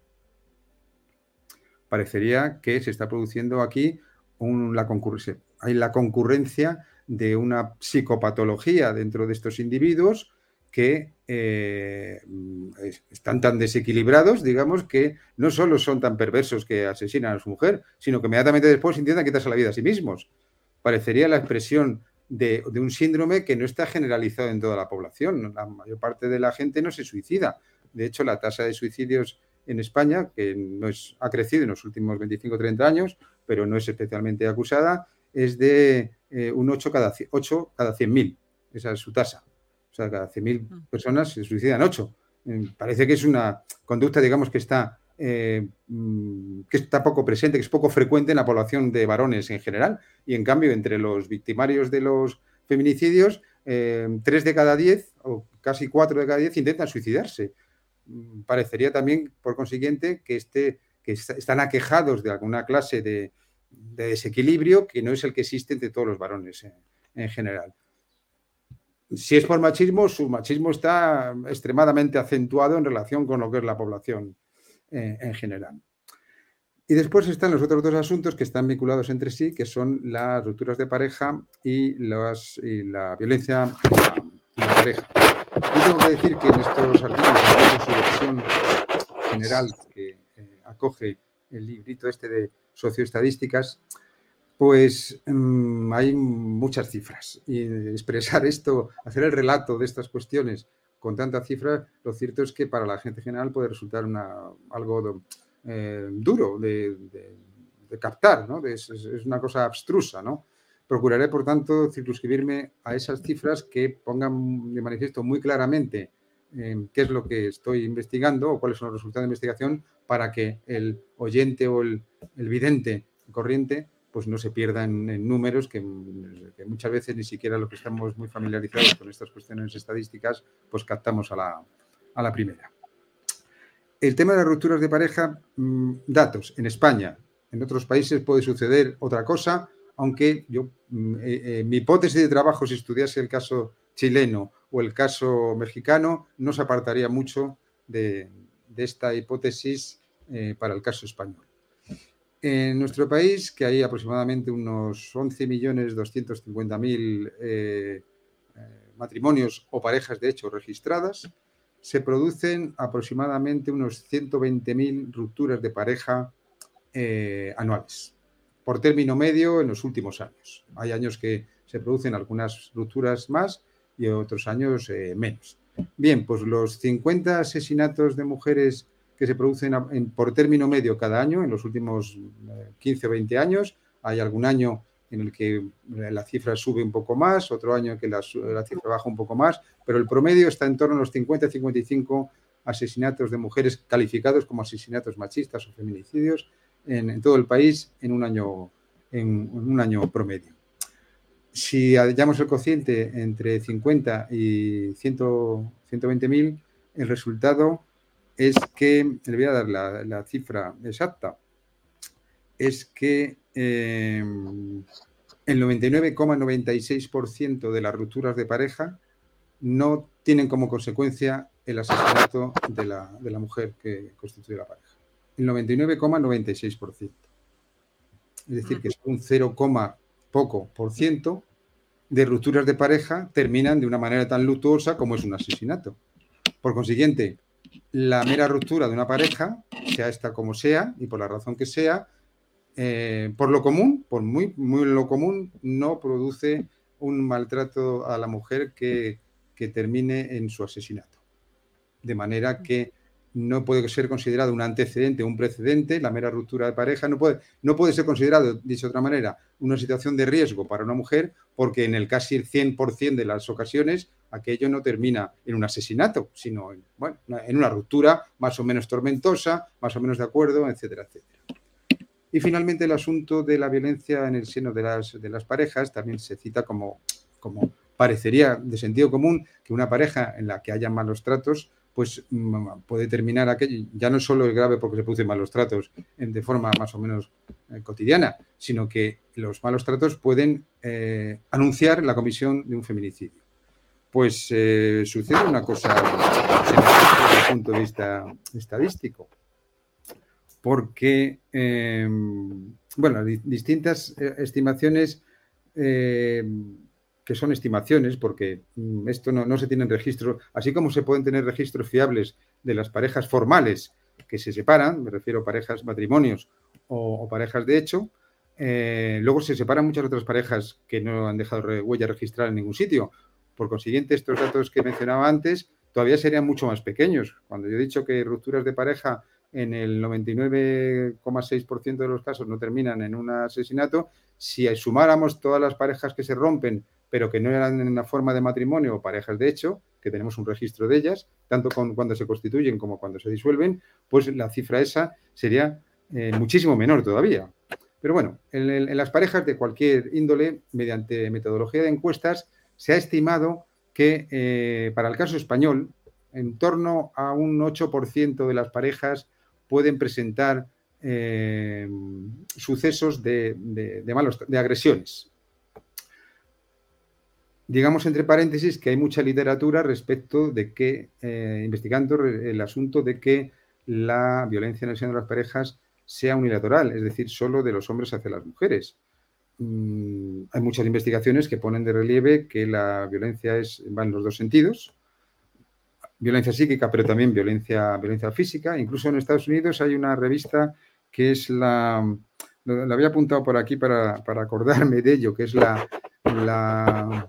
Parecería que se está produciendo aquí un, la concurrencia. Hay la concurrencia de una psicopatología dentro de estos individuos que eh, están tan desequilibrados, digamos, que no solo son tan perversos que asesinan a su mujer, sino que inmediatamente después intentan quitarse la vida a sí mismos. Parecería la expresión de, de un síndrome que no está generalizado en toda la población. La mayor parte de la gente no se suicida. De hecho, la tasa de suicidios en España, que no es, ha crecido en los últimos veinticinco o treinta años, pero no es especialmente acusada, es de eh, un ocho cada cien mil. Esa es su tasa. O sea, cada cien mil personas se suicidan ocho. Eh, parece que es una conducta, digamos, que está, eh, que está poco presente, que es poco frecuente en la población de varones en general. Y, en cambio, entre los victimarios de los feminicidios, eh, tres de cada diez, o casi cuatro de cada diez, intentan suicidarse. Parecería también, por consiguiente, que, este, que están aquejados de alguna clase de, de desequilibrio que no es el que existe entre todos los varones en, en general. Si es por machismo, su machismo está extremadamente acentuado en relación con lo que es la población eh, en general. Y después están los otros dos asuntos que están vinculados entre sí, que son las rupturas de pareja y, las, y la violencia en la, en la pareja. Yo tengo que decir que en estos artículos, en su versión general que eh, acoge el librito este de socioestadísticas, pues mmm, hay muchas cifras. Y expresar esto, hacer el relato de estas cuestiones con tantas cifras, lo cierto es que para la gente general puede resultar una, algo eh, duro de, de, de captar, ¿no? Es, es una cosa abstrusa, ¿no? Procuraré, por tanto, circunscribirme a esas cifras que pongan de manifiesto muy claramente eh, qué es lo que estoy investigando o cuáles son los resultados de investigación para que el oyente o el, el vidente corriente pues no se pierdan en números que, que muchas veces ni siquiera los que estamos muy familiarizados con estas cuestiones estadísticas pues captamos a la, a la primera. El tema de las rupturas de pareja, mmm, datos, en España, en otros países puede suceder otra cosa, aunque yo, eh, eh, mi hipótesis de trabajo, si estudiase el caso chileno o el caso mexicano, no se apartaría mucho de, de esta hipótesis eh, para el caso español. En nuestro país, que hay aproximadamente unos once millones doscientos cincuenta mil eh, eh, matrimonios o parejas de hecho registradas, se producen aproximadamente unos ciento veinte mil rupturas de pareja eh, anuales, por término medio en los últimos años. Hay años que se producen algunas rupturas más y otros años eh, menos. Bien, pues los cincuenta asesinatos de mujeres que se producen en, por término medio cada año en los últimos quince o veinte años, hay algún año en el que la cifra sube un poco más, otro año en que la, la cifra baja un poco más, pero el promedio está en torno a los cincuenta a cincuenta y cinco asesinatos de mujeres calificados como asesinatos machistas o feminicidios en, en todo el país en un año, en, en un año promedio. Si hallamos el cociente entre cincuenta y ciento veinte mil, el resultado es que, le voy a dar la, la cifra exacta, es que eh, el noventa y nueve coma noventa y seis por ciento de las rupturas de pareja no tienen como consecuencia el asesinato de la, de la mujer que constituye la pareja. El noventa y nueve coma noventa y seis por ciento. Es decir, que es un cero, poco por ciento de rupturas de pareja terminan de una manera tan luctuosa como es un asesinato. Por consiguiente, la mera ruptura de una pareja, sea esta como sea y por la razón que sea, eh, por lo común, por muy, muy lo común, no produce un maltrato a la mujer que que termine en su asesinato. De manera que no puede ser considerado un antecedente o un precedente, la mera ruptura de pareja, no puede, no puede ser considerado, dicho de otra manera, una situación de riesgo para una mujer, porque en el casi el cien por ciento de las ocasiones aquello no termina en un asesinato, sino en, bueno, en una ruptura más o menos tormentosa, más o menos de acuerdo, etcétera, etcétera. Y finalmente el asunto de la violencia en el seno de las, de las parejas también se cita como, como parecería de sentido común que una pareja en la que haya malos tratos pues puede terminar aquello, ya no solo es grave porque se producen malos tratos de forma más o menos eh, cotidiana, sino que los malos tratos pueden eh, anunciar la comisión de un feminicidio. Pues eh, sucede una cosa desde el punto de vista estadístico, porque, eh, bueno, di distintas eh, estimaciones eh, que son estimaciones, porque esto no, no se tienen registros, así como se pueden tener registros fiables de las parejas formales que se separan, me refiero a parejas, matrimonios o, o parejas de hecho, eh, luego se separan muchas otras parejas que no han dejado re, huella registrada en ningún sitio. Por consiguiente, estos datos que mencionaba antes todavía serían mucho más pequeños. Cuando yo he dicho que rupturas de pareja en el noventa y nueve coma seis por ciento de los casos no terminan en un asesinato, si sumáramos todas las parejas que se rompen pero que no eran en una forma de matrimonio o parejas de hecho, que tenemos un registro de ellas, tanto con, cuando se constituyen como cuando se disuelven, pues la cifra esa sería eh, muchísimo menor todavía. Pero bueno, en, en las parejas de cualquier índole, mediante metodología de encuestas, se ha estimado que eh, para el caso español, en torno a un ocho por ciento de las parejas pueden presentar eh, sucesos de, de, de, malos, de agresiones. Digamos entre paréntesis que hay mucha literatura respecto de que, eh, investigando el asunto de que la violencia en el seno de las parejas sea unilateral, es decir, solo de los hombres hacia las mujeres. Mm, hay muchas investigaciones que ponen de relieve que la violencia es, va en los dos sentidos, violencia psíquica, pero también violencia, violencia física. Incluso en Estados Unidos hay una revista que es la, la había apuntado por aquí para, para acordarme de ello, que es la, la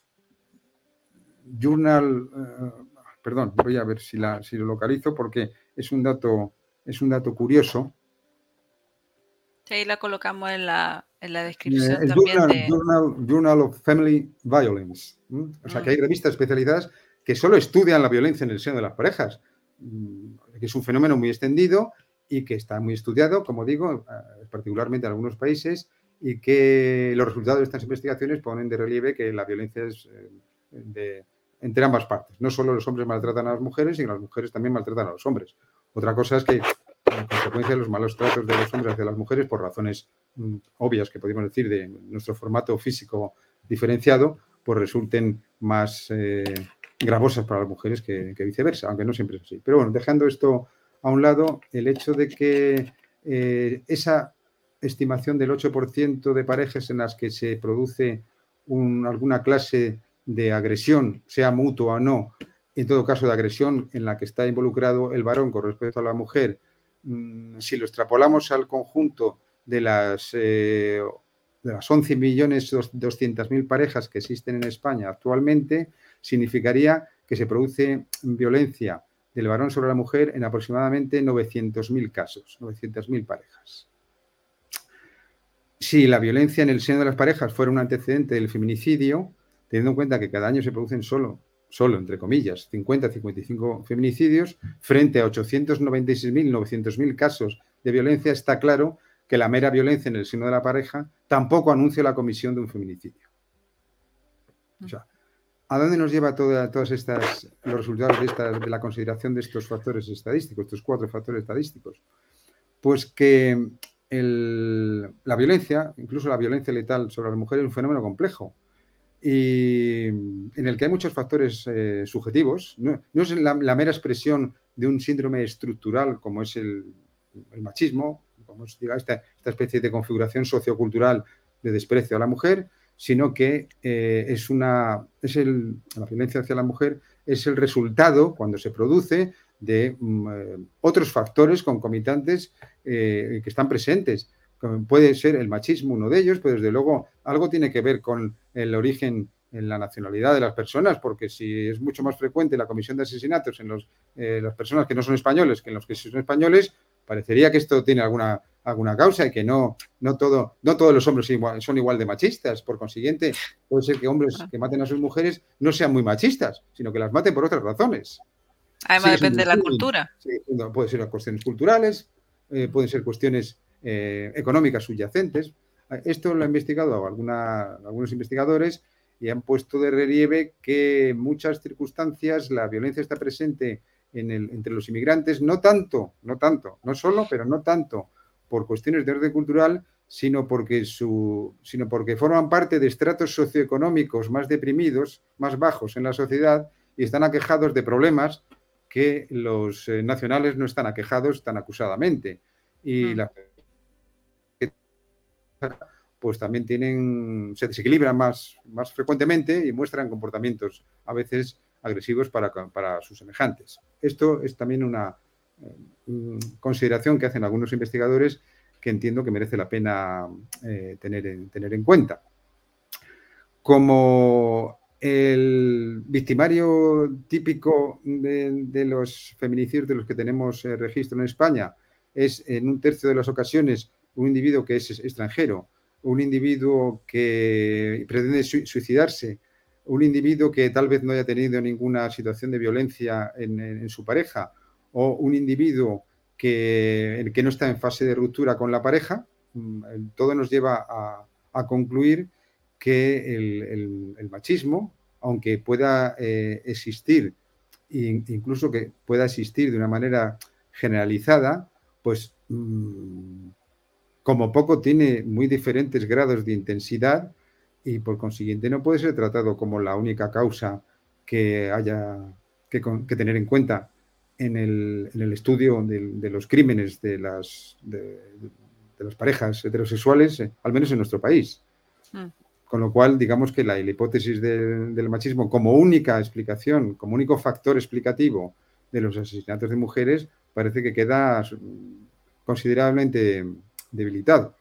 Journal, uh, perdón, voy a ver si, la, si lo localizo porque es un dato, es un dato curioso. Sí, ahí la colocamos en la, en la descripción el también. Journal, De... Journal, Journal of Family Violence. ¿Mm? O sea, mm. que hay revistas especializadas que solo estudian la violencia en el seno de las parejas, que es un fenómeno muy extendido y que está muy estudiado, como digo, particularmente en algunos países, y que los resultados de estas investigaciones ponen de relieve que la violencia es de, entre ambas partes. No solo los hombres maltratan a las mujeres, sino las mujeres también maltratan a los hombres. Otra cosa es que, en consecuencia de los malos tratos de los hombres hacia las mujeres, por razones mm, obvias que podemos decir de nuestro formato físico diferenciado, pues resulten más eh, gravosas para las mujeres que, que viceversa, aunque no siempre es así. Pero bueno, dejando esto a un lado, el hecho de que eh, esa estimación del ocho por ciento de parejas en las que se produce un, alguna clase de agresión, sea mutua o no, en todo caso de agresión en la que está involucrado el varón con respecto a la mujer, mmm, si lo extrapolamos al conjunto de las, eh, de las once millones doscientas mil parejas que existen en España actualmente, significaría que se produce violencia del varón sobre la mujer en aproximadamente novecientos mil casos, novecientas mil parejas. Si la violencia en el seno de las parejas fuera un antecedente del feminicidio, teniendo en cuenta que cada año se producen solo, solo entre comillas, cincuenta a cincuenta y cinco feminicidios, frente a ochocientos noventa y seis mil, novecientos mil casos de violencia, está claro que la mera violencia en el seno de la pareja tampoco anuncia la comisión de un feminicidio. O sea, ¿a dónde nos lleva toda, todas estas, los resultados de, esta, de la consideración de estos factores estadísticos, estos cuatro factores estadísticos? Pues que el, la violencia, incluso la violencia letal sobre las mujeres, es un fenómeno complejo y en el que hay muchos factores eh, subjetivos. No, no es la, la mera expresión de un síndrome estructural como es el, el machismo, como es diga, esta, esta especie de configuración sociocultural de desprecio a la mujer, sino que eh, es una, es el, la violencia hacia la mujer es el resultado, cuando se produce, de um, eh, otros factores concomitantes eh, que están presentes. Puede ser el machismo uno de ellos, pero desde luego algo tiene que ver con el origen en la nacionalidad de las personas, porque si es mucho más frecuente la comisión de asesinatos en los, eh, las personas que no son españoles que en los que son españoles, parecería que esto tiene alguna, alguna causa y que no, no, todo, no todos los hombres igual, son igual de machistas. Por consiguiente, puede ser que hombres que maten a sus mujeres no sean muy machistas, sino que las maten por otras razones. Además, sí, depende de la cultura. Sí, puede ser cuestiones culturales, eh, pueden ser cuestiones eh, económicas subyacentes. Esto lo han investigado alguna, algunos investigadores y han puesto de relieve que en muchas circunstancias la violencia está presente en el, entre los inmigrantes, no tanto, no tanto, no solo, pero no tanto por cuestiones de orden cultural, sino porque, su, sino porque forman parte de estratos socioeconómicos más deprimidos, más bajos en la sociedad y están aquejados de problemas que los eh, nacionales no están aquejados tan acusadamente. Y mm. la pues también tienen, se desequilibran más, más frecuentemente y muestran comportamientos a veces agresivos para, para sus semejantes. Esto es también una eh, consideración que hacen algunos investigadores que entiendo que merece la pena eh, tener, en, tener en cuenta. Como el victimario típico de, de los feminicidios de los que tenemos eh, registro en España es en un tercio de las ocasiones un individuo que es extranjero, un individuo que pretende suicidarse, un individuo que tal vez no haya tenido ninguna situación de violencia en, en su pareja, o un individuo que, que no está en fase de ruptura con la pareja, todo nos lleva a, a concluir que el, el, el machismo, aunque pueda eh, existir, incluso que pueda existir de una manera generalizada, pues mmm, como poco tiene muy diferentes grados de intensidad y por consiguiente no puede ser tratado como la única causa que haya que, que tener en cuenta en el, en el estudio de, de los crímenes de las, de, de las parejas heterosexuales, eh, al menos en nuestro país. Mm. Con lo cual, digamos que la, la hipótesis de, del machismo como única explicación, como único factor explicativo de los asesinatos de mujeres, parece que queda considerablemente debilitado.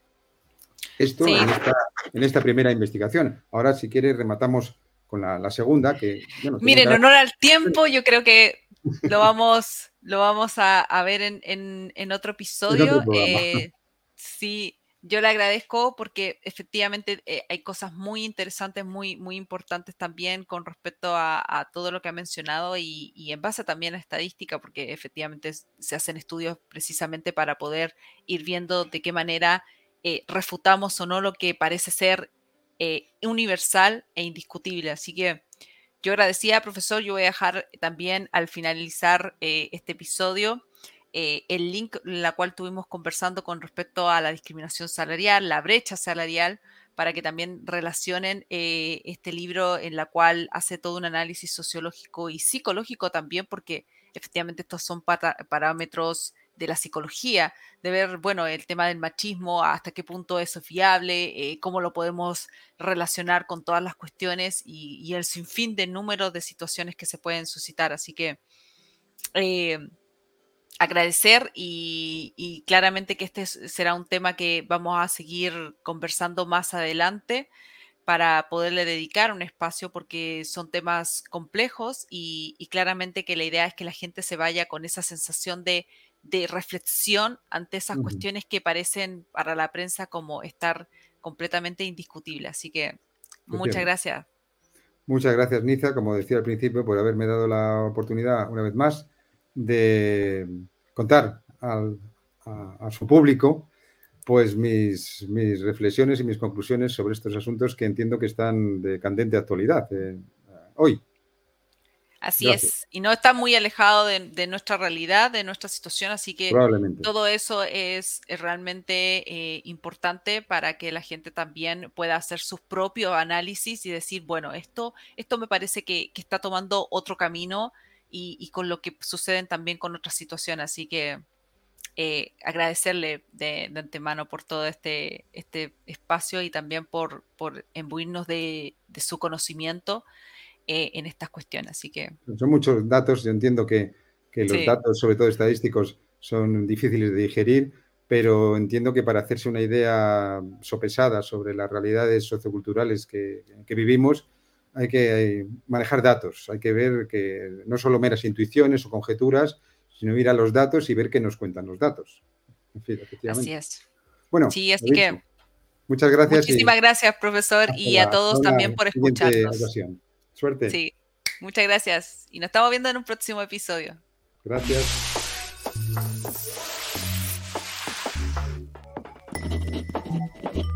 Esto sí. en, esta, en esta primera investigación. Ahora, si quieres, rematamos con la, la segunda. Que, bueno, Miren, en honor al tiempo, yo creo que lo vamos, lo vamos a, a ver en, en, en otro episodio. En otro eh, sí, yo le agradezco porque efectivamente eh, hay cosas muy interesantes, muy, muy importantes también con respecto a, a todo lo que ha mencionado y, y en base también a estadística, porque efectivamente se hacen estudios precisamente para poder ir viendo de qué manera eh, refutamos o no lo que parece ser eh, universal e indiscutible. Así que yo agradecía, profesor, yo voy a dejar también al finalizar eh, este episodio eh, el link en la cual estuvimos conversando con respecto a la discriminación salarial, la brecha salarial, para que también relacionen eh, este libro en la cual hace todo un análisis sociológico y psicológico también, porque efectivamente estos son para, parámetros de la psicología, de ver, bueno, el tema del machismo, hasta qué punto eso es viable, eh, cómo lo podemos relacionar con todas las cuestiones y, y el sinfín de números de situaciones que se pueden suscitar. Así que eh, agradecer y, y claramente que este será un tema que vamos a seguir conversando más adelante para poderle dedicar un espacio porque son temas complejos y, y claramente que la idea es que la gente se vaya con esa sensación de, de reflexión ante esas uh-huh. cuestiones que parecen para la prensa como estar completamente indiscutibles. Así que muchas gracias. Muchas gracias, Niza, como decía al principio, por haberme dado la oportunidad una vez más de contar al, a, a su público pues mis, mis reflexiones y mis conclusiones sobre estos asuntos que entiendo que están de candente actualidad eh, hoy. Así Gracias. Es, y no está muy alejado de, de nuestra realidad, de nuestra situación, así que todo eso es, es realmente eh, importante para que la gente también pueda hacer sus propios análisis y decir, bueno, esto, esto me parece que, que está tomando otro camino y, y con lo que suceden también con otras situaciones, así que Eh, agradecerle de, de antemano por todo este, este espacio y también por, por imbuirnos de, de su conocimiento eh, en estas cuestiones. Así que son muchos datos, yo entiendo que, que los sí. datos, sobre todo estadísticos, son difíciles de digerir, pero entiendo que para hacerse una idea sopesada sobre las realidades socioculturales que, que vivimos, hay que manejar datos, hay que ver que no solo meras intuiciones o conjeturas, sino ir a los datos y ver qué nos cuentan los datos. En fin, efectivamente. Así es. Bueno, sí, así David, que muchas gracias. Muchísimas Y gracias, profesor, hasta y a la, todos una también por siguiente escucharnos. ocasión. Suerte. Sí, muchas gracias. Y nos estamos viendo en un próximo episodio. Gracias.